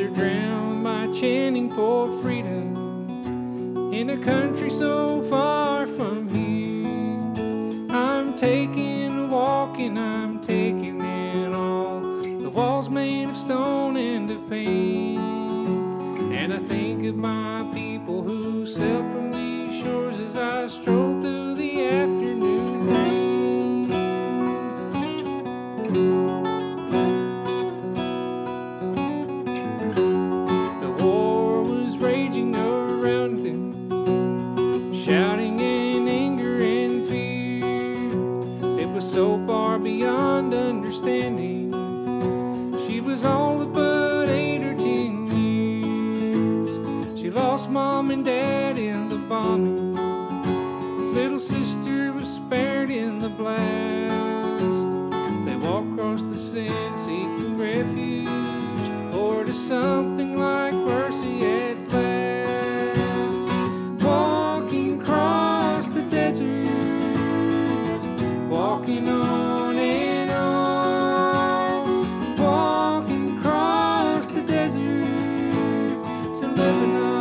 they're drowned by chanting for freedom in a country so far from here. I'm taking a walk and I'm taking it all. The walls made of stone and of pain. And I think of my people who sail from these shores as I stroll through the afternoon rain. The war was raging around them, shouting in anger and fear. It was so far beyond understanding. She was all but 8 or 10 years. She lost mom and dad in the bombing. Little sister was spared in the blast. They walked across the sand seeking refuge, or to something like mercy at last. Walking across the desert, walking on and on, walking across the desert to Lebanon.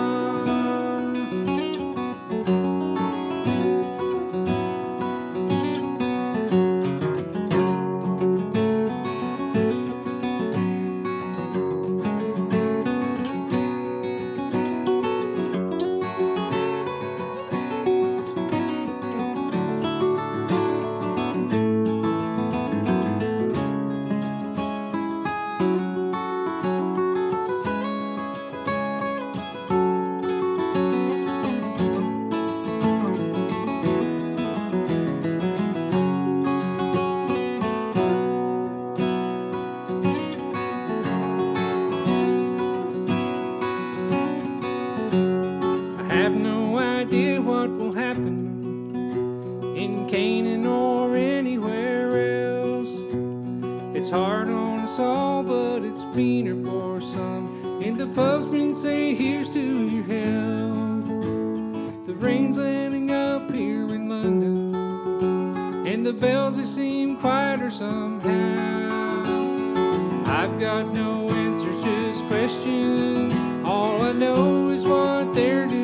I have no idea what will happen in Canaan or anywhere else. It's hard on us all, but it's meaner for some. And the postmen say, here's to your health. The rain's letting up here in London, and the bells, they seem quieter somehow. I've got no answers, just questions. All I know is what they're doing